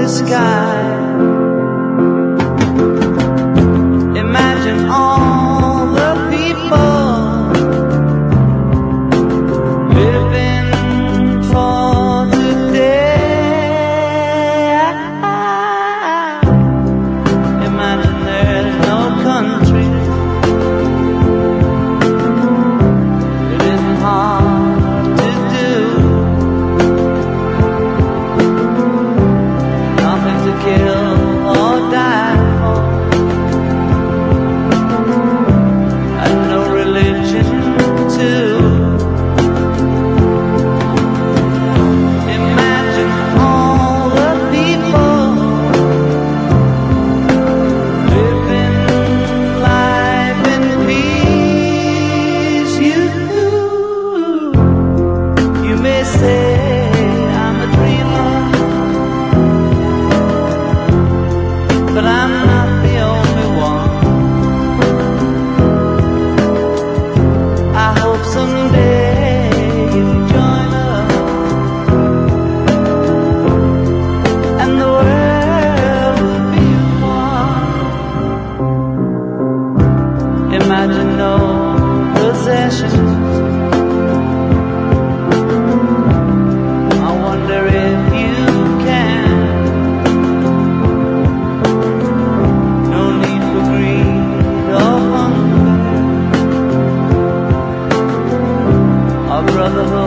rosy sky. Imagine all the people living for today. Imagine there's no country. It isn't hard to do. Nothing to kill or die for, and no religion too. Imagine all the people living life in peace. You may say I'm a dreamer, but I'm not the only one. I hope someday you'll join us, and the world will be one. Imagine no possessions. I wonder if you can. No need for greed or hunger, or brotherhood